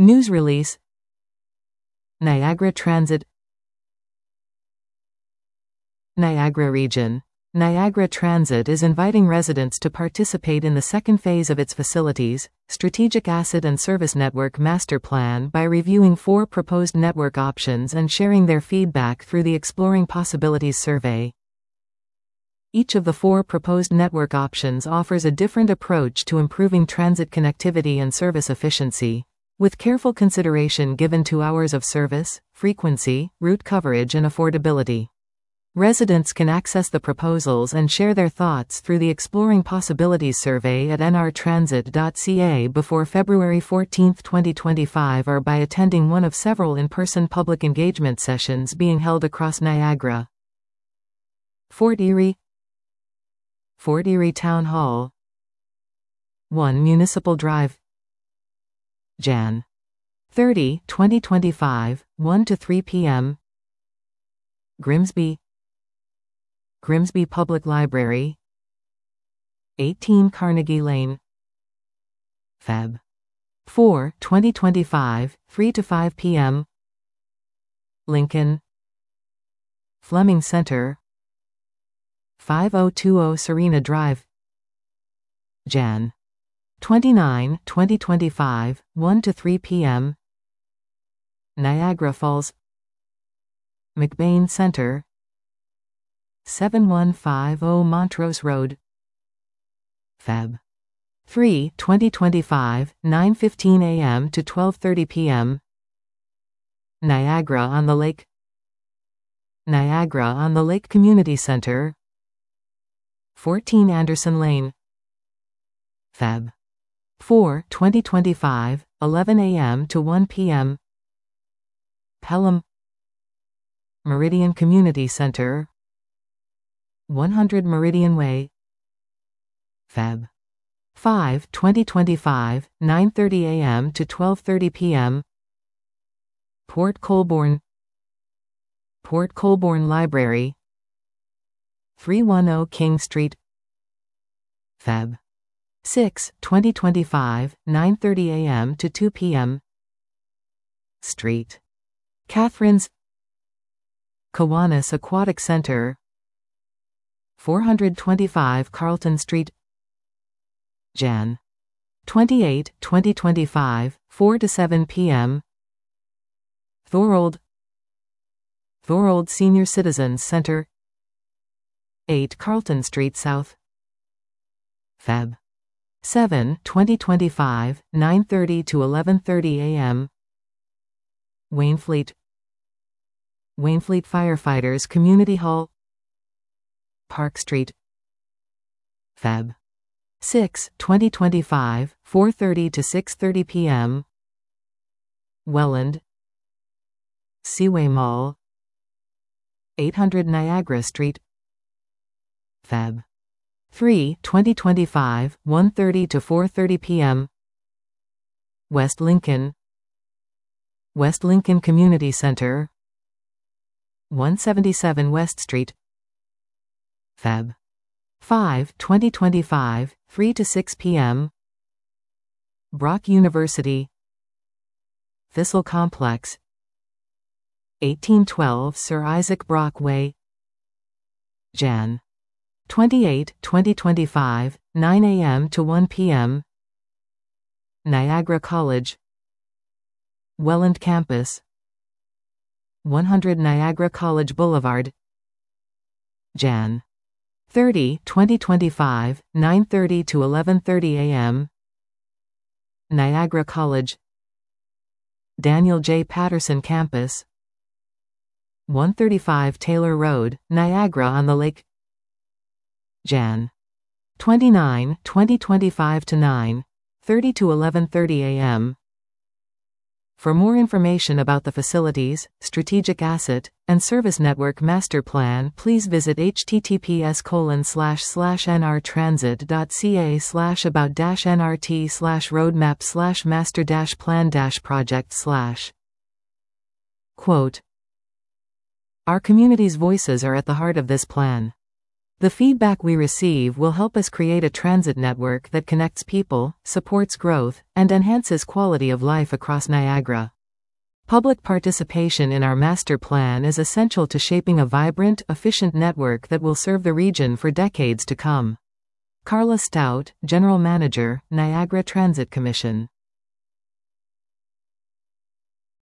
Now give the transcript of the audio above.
News release. Niagara Transit. Niagara Region. Niagara Transit is inviting residents to participate in the second phase of its Facilities, Strategic Asset and Service Network Master Plan by reviewing 4 proposed network options and sharing their feedback through the Exploring Possibilities survey. Each of the 4 proposed network options offers a different approach to improving transit connectivity and service efficiency, with careful consideration given to hours of service, frequency, route coverage and affordability. Residents can access the proposals and share their thoughts through the Exploring Possibilities survey at nrtransit.ca before February 14, 2025 or by attending one of several in-person public engagement sessions being held across Niagara. Fort Erie. Fort Erie Town Hall. 1 Municipal Drive. Jan. 30, 2025, 1 to 3 p.m. Grimsby. Grimsby Public Library. 18 Carnegie Lane. Feb. 4, 2025, 3 to 5 p.m. Lincoln. Fleming Center. 5020 Serena Drive. Jan. 29, 2025, 1 to 3 p.m. Niagara Falls. McBain Center. 7150 Montrose Road. Feb. 3, 2025, 9:15 a.m. to 12:30 p.m. Niagara on the Lake. Niagara on the Lake Community Center. 14 Anderson Lane. Feb. 4, 2025, 11 a.m. to 1 p.m. Pelham. Meridian Community Center. 100 Meridian Way. Feb. 5, 2025, 9:30 a.m. to 12:30 p.m. Port Colborne. Port Colborne Library. 310 King Street. Feb. 6, 2025, 9:30 a.m. to 2 p.m. Street. Catherine's. Kiwanis Aquatic Center. 425 Carlton Street. Jan. 28, 2025, 4 to 7 p.m. Thorold. Thorold Senior Citizens Center. 8 Carlton Street South. Feb. 7, 2025, 9:30 to 11:30 a.m. Waynfleet. Waynfleet Firefighters Community Hall. Park Street. Feb. 6, 2025, 4:30 to 6:30 p.m. Welland. Seaway Mall. 800 Niagara Street. Feb. 3, 2025, 1:30 to 4:30 p.m. West Lincoln. West Lincoln Community Center. 177 West Street. Feb. 5, 2025, 3 to 6 p.m. Brock University. Thistle Complex. 1812 Sir Isaac Brock Way. Jan. 28, 2025, 9 a.m. to 1 p.m. Niagara College. Welland Campus. 100 Niagara College Boulevard. Jan. 30, 2025, 9:30 to 11:30 a.m. Niagara College. Daniel J. Patterson Campus. 135 Taylor Road, Niagara on the Lake. Jan. 29, 2025 to 9:30 to 11:30 a.m. For more information about the Facilities, Strategic Asset, and Service Network Master Plan, please visit https://nrtransit.ca/about-nrt/roadmap/master-plan-project/. Quote. Our community's voices are at the heart of this plan. The feedback we receive will help us create a transit network that connects people, supports growth, and enhances quality of life across Niagara. Public participation in our master plan is essential to shaping a vibrant, efficient network that will serve the region for decades to come. Carla Stout, General Manager, Niagara Transit Commission.